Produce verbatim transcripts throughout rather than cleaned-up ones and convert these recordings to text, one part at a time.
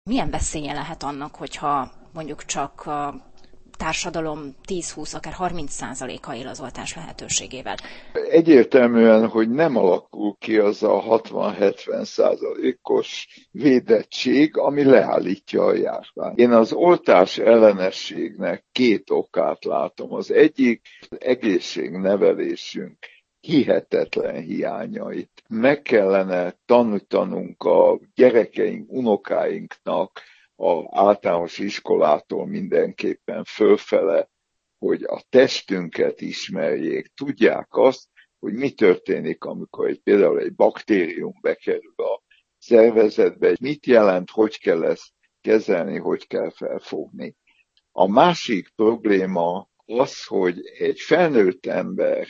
Milyen veszélye lehet annak, hogyha mondjuk csak a társadalom tíz-húsz, akár harminc százaléka él az oltás lehetőségével? Egyértelműen, hogy nem alakul ki az a hatvan-hetven százalékos védettség, ami leállítja a járványt. Én az oltás ellenességnek két okát látom. Az egyik az egészségnevelésünk hihetetlen hiányait. Meg kellene tanítanunk a gyerekeink, unokáinknak az általános iskolától mindenképpen fölfele, hogy a testünket ismerjék, tudják azt, hogy mi történik, amikor egy, például egy baktérium bekerül a szervezetbe, mit jelent, hogy kell ezt kezelni, hogy kell felfogni. A másik probléma az, hogy egy felnőtt ember,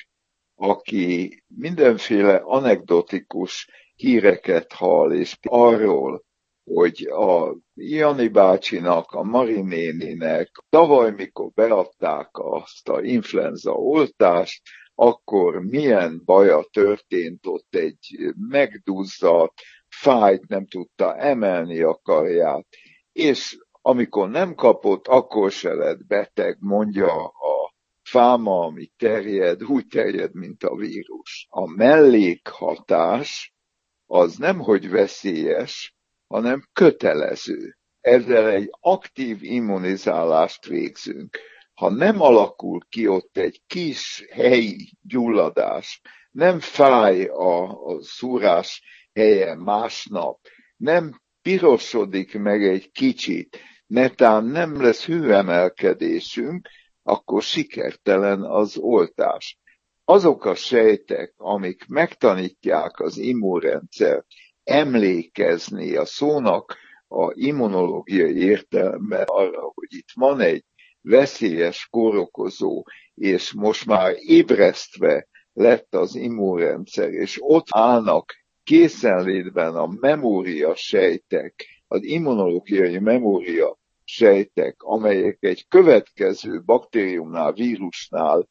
aki mindenféle anekdotikus híreket hall, és arról, hogy a Jani bácsinak, a Mari néninek tavaly, mikor beadták azt a influenza oltást, akkor milyen baja történt, ott egy megduzzadt, fájt, nem tudta emelni a karját, és amikor nem kapott, akkor se lett beteg, mondja a fáma, ami terjed, úgy terjed, mint a vírus. A mellékhatás az nemhogy veszélyes, hanem kötelező. Ezzel egy aktív immunizálást végzünk. Ha nem alakul ki ott egy kis helyi gyulladás, nem fáj a, a szúrás helye másnap, nem pirosodik meg egy kicsit, netán nem lesz hőemelkedésünk, akkor sikertelen az oltás. Azok a sejtek, amik megtanítják az immunrendszert emlékezni a szónak a immunológiai értelemben arra, hogy itt van egy veszélyes kórokozó, és most már ébresztve lett az immunrendszer, és ott állnak készenlétben a memória sejtek, az immunológiai memória sejtek, amelyek egy következő baktériumnál, vírusnál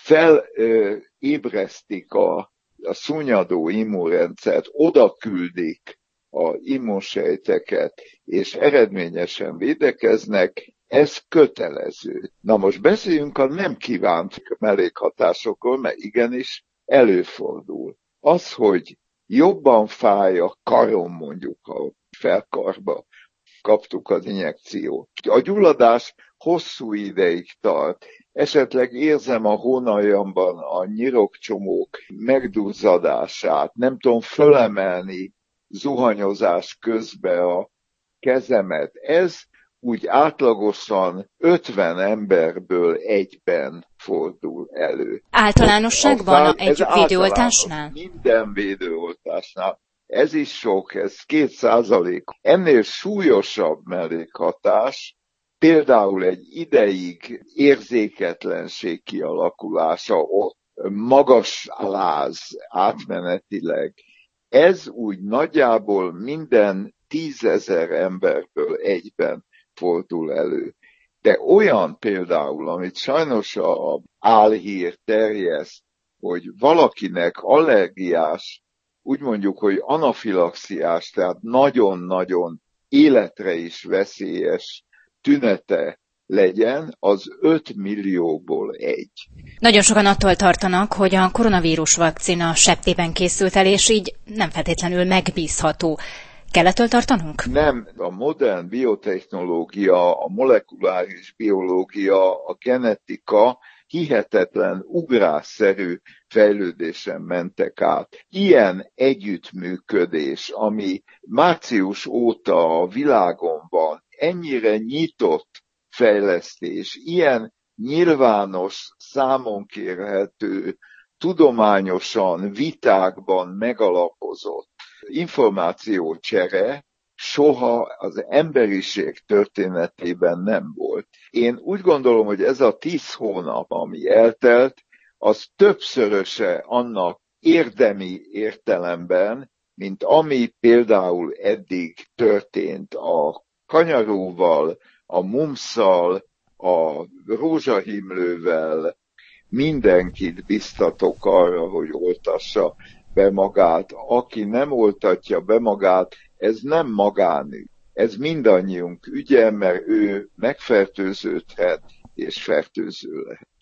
felébresztik a, a szúnyadó immunrendszert, oda küldik a immunsejteket, és eredményesen védekeznek, ez kötelező. Na most beszéljünk a nem kívánt mellékhatásokról, mert igenis előfordul. Az, hogy jobban fáj a karom, mondjuk a felkarba kaptuk az injekciót. A gyulladás hosszú ideig tart. Esetleg érzem a hónaljamban a nyirokcsomók megduzzadását, nem tudom fölemelni zuhanyozás közben a kezemet. Ez úgy átlagosan ötven emberből egyben fordul elő. Általánosságban Aztán egy védőoltásnál? Minden védőoltásnál. Ez is sok, ez két százalék. Ennél súlyosabb mellékhatás, például egy ideig érzéketlenség kialakulása, ott magas láz átmenetileg. Ez úgy nagyjából minden tízezer emberből egyben fordul elő. De olyan például, amit sajnos a álhír terjeszt, hogy valakinek allergiás, úgy mondjuk, hogy anafilaxiás, tehát nagyon-nagyon életre is veszélyes tünete legyen, az öt millióból egy. Nagyon sokan attól tartanak, hogy a koronavírus vakcina septében készült el, és így nem feltétlenül megbízható. Kell ettől tartanunk? Nem, a modern biotechnológia, a molekuláris biológia, a genetika hihetetlen ugrásszerű fejlődésen mentek át. Ilyen együttműködés, ami március óta a világon van, ennyire nyitott fejlesztés, ilyen nyilvános, számon kérhető, tudományosan, vitákban megalapozott információcsere soha az emberiség történetében nem volt. Én úgy gondolom, hogy ez a tíz hónap, ami eltelt, az többszöröse annak érdemi értelemben, mint ami például eddig történt a kanyaróval, a mumszal, a rózsahimlővel. Mindenkit biztatok arra, hogy oltassa be magát. Aki nem oltatja be magát, ez nem magánügy. ez mindannyiunk ügye, mert ő megfertőződhet és fertőző lehet.